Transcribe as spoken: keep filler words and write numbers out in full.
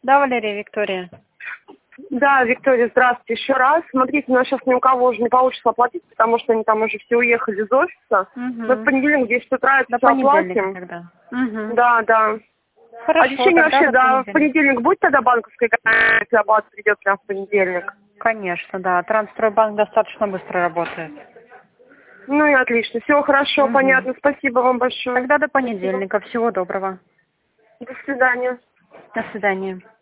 Да, Валерия, Виктория. Да, Виктория, здравствуйте еще раз. Смотрите, у нас сейчас ни у кого уже не получится оплатить, потому что они там уже все уехали из офиса. Угу. Мы в понедельник в десять утра это До все понедельника оплатим. тогда. Угу. Да, да. Хорошо, А в течение тогда вообще, до да, в понедельника. понедельник будет тогда банковская комиссия, если оплата придет прямо в понедельник? Конечно, да. Транстройбанк достаточно быстро работает. Ну и отлично. Все хорошо, Угу. понятно. Спасибо вам большое. Тогда до Спасибо. понедельника. Всего доброго. До свидания. До свидания.